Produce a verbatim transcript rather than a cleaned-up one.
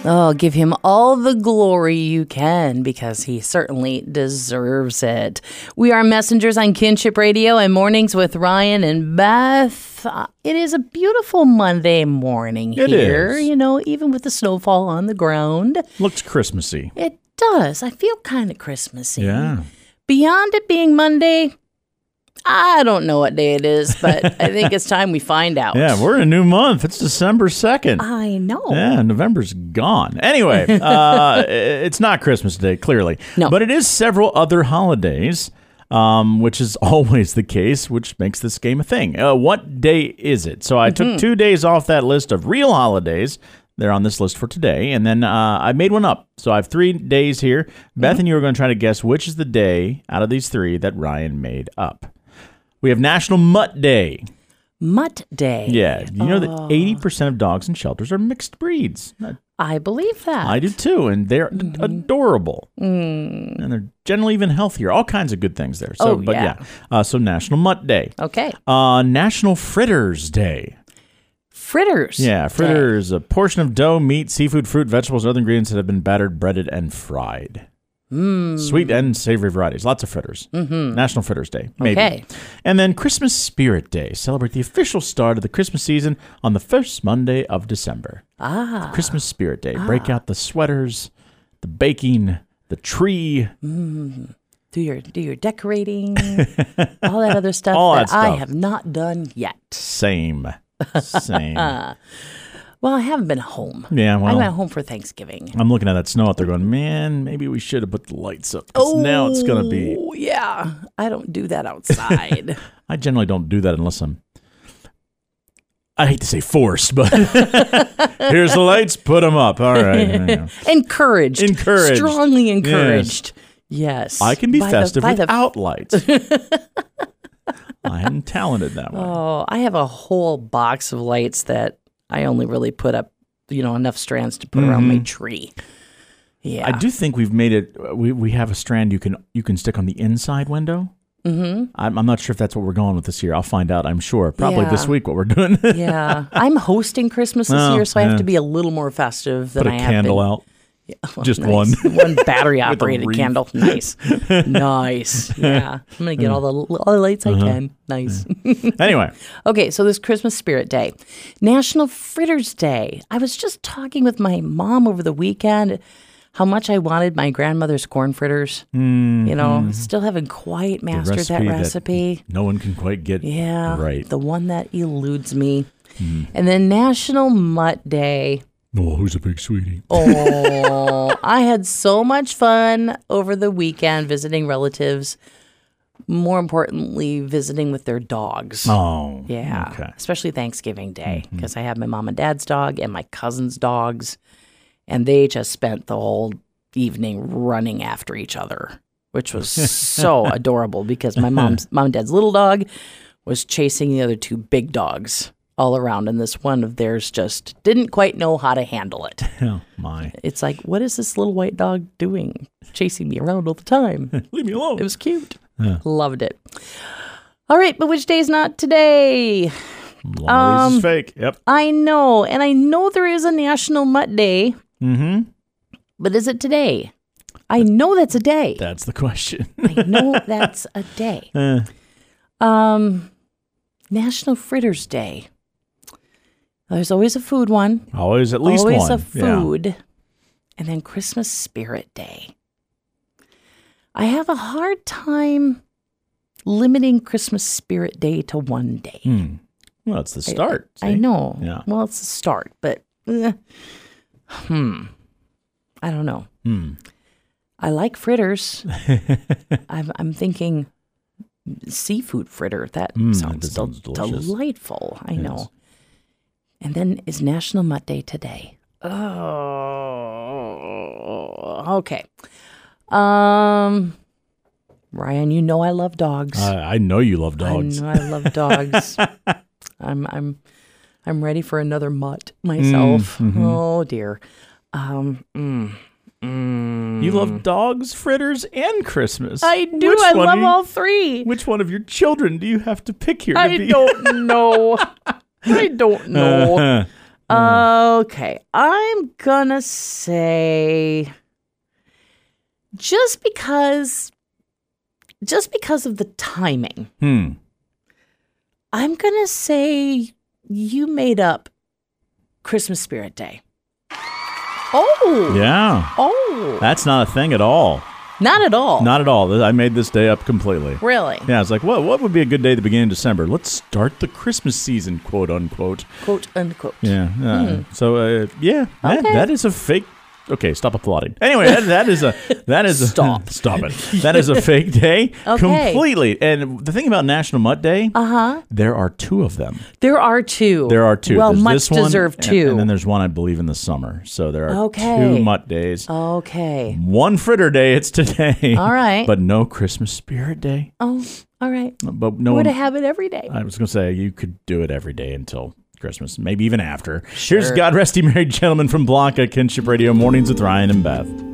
Oh, give him all the glory you can, because he certainly deserves it. We are Messengers on Kinship Radio and Mornings with Ryan and Beth. Uh, it is a beautiful Monday morning It here, is. you know, even with the snowfall on the ground. Looks Christmassy. It does. I feel kind of Christmassy. Yeah. Beyond it being Monday, I don't know what day it is, but I think it's time we find out. Yeah, we're in a new month. It's December second. I know. Yeah, November's gone. Anyway, uh, it's not Christmas Day, clearly. No. But it is several other holidays, um, which is always the case, which makes this game a thing. Uh, what day is it? So I Mm-hmm. took two days off that list of real holidays. They're on this list for today. And then uh, I made one up. So I have three days here. Mm-hmm. Beth and you are going to try to guess which is the day out of these three that Ryan made up. We have National Mutt Day. Mutt Day. Yeah. You know that Oh. eighty percent of dogs in shelters are mixed breeds. I believe that. I do too. And they're ad- Mm-hmm. adorable. Mm. And they're generally even healthier. All kinds of good things there. So, Oh, but yeah. yeah. Uh, so National Mutt Day. Okay. Uh, National Fritters Day. Fritters. Yeah. Fritters, a portion of dough, meat, seafood, fruit, vegetables, and other ingredients that have been battered, breaded, and fried. Mm. Sweet and savory varieties. Lots of fritters. Mm-hmm. National Fritters Day. Maybe. Okay. And then Christmas Spirit Day. Celebrate the official start of the Christmas season on the first Monday of December. Ah. Christmas Spirit Day. Break out the sweaters, the baking, the tree. Mm. Do your do your decorating, all that other stuff All that, that I stuff. have not done yet. Same. Same. Well, I haven't been home. Yeah, I well, went home for Thanksgiving. I'm looking at that snow out there going, man, maybe we should have put the lights up. 'Cause now it's going to be. Oh, yeah. I don't do that outside. I generally don't do that unless I'm. I hate to say forced, but here's the lights, put them up. All right. Yeah. Encouraged. Encouraged. Strongly encouraged. Yes. I can be By the- festive by the- without lights. I am talented that way. Oh, I have a whole box of lights that I only really put up, you know, enough strands to put around my tree. Yeah. I do think we've made it. We we have a strand you can you can stick on the inside window. Mm-hmm. I'm, I'm not sure if that's what we're going with this year. I'll find out. I'm sure probably Yeah. this week what we're doing. Yeah. I'm hosting Christmas this Oh, year, so I have yeah. to be a little more festive than Put a I have candle been. out. Yeah. Well, Just nice. One battery With a operated wreath. candle. Nice. Nice. Yeah. I'm going to get all the, all the lights Uh-huh. I can. Nice. Anyway, Okay, so this Christmas Spirit Day, National Fritters Day. I was just talking with my mom over the weekend how much I wanted my grandmother's corn fritters. mm, You know, still haven't quite mastered that recipe that- recipe. no one can quite get Yeah, right. the one that eludes me. And then National Mutt Day. Oh, who's a big sweetie? Oh, I had so much fun over the weekend visiting relatives. More importantly, visiting with their dogs. Oh, Yeah, Okay. especially Thanksgiving Day, because I have my mom and dad's dog and my cousin's dogs, and they just spent the whole evening running after each other, which was so adorable because my mom's mom and dad's little dog was chasing the other two big dogs all around, and this one of theirs just didn't quite know how to handle it. Oh my! It's like, what is this little white dog doing, chasing me around all the time? Leave me alone. It was cute. Yeah. Loved it. All right, but which day's not today? One of these um, is fake. Yep. I know, and I know there is a National Mutt Day, Mm-hmm. but is it today? I know that's a day. That's the question. I know that's a day. Eh, Um, National Fritters Day. There's always a food one. always at least always one. a Yeah. food. And then Christmas Spirit Day. I have a hard time limiting Christmas Spirit Day to one day. Hmm. Well, it's the start. I see? know. Yeah. Well, it's a start, but eh, hmm. I don't know. Hmm. I like fritters. I'm, I'm thinking seafood fritter. That Mm, sounds, that sounds del- delicious. delightful. I Yes. know. And then is National Mutt Day today. Oh, okay. Um, Ryan, you know I love dogs. I, I know you love dogs. I know I love dogs. I'm I'm I'm ready for another mutt myself. Mm, mhm. Oh dear. Um, mm, mm. You love dogs, fritters, and Christmas. I do. Which I one love do you- all three. Which one of your children do you have to pick here? To I be? don't know. I don't know. Okay, I'm gonna say just because, just because of the timing. Hmm. I'm gonna say you made up Christmas Spirit Day. Oh. Yeah. Oh. That's not a thing at all. Not at all. Not at all. I made this day up completely. Really? Yeah, it's like, what What would be a good day at the beginning of December? Let's start the Christmas season, quote unquote. Quote unquote. Yeah. Uh, Hmm. So, uh, yeah, that, Okay. that is a fake. Okay, stop applauding. Anyway, that, that is a that is a Stop. stop it. That is a fake day Okay. completely. And the thing about National Mutt Day, Uh huh. there are two of them. There are two. There are two. Well, There's much this one, deserved and- two. And then there's one, I believe, in the summer. So there are Okay. two Mutt days. Okay. One Fritter Day, it's today. All right. But no Christmas Spirit Day. Oh, all right. But no Would one, I have it every day? I was going to say, you could do it every day until Christmas, maybe even after. Here's God Rest Ye Merry Gentlemen from Blanca, Kinship Radio, Mornings with Ryan and Beth.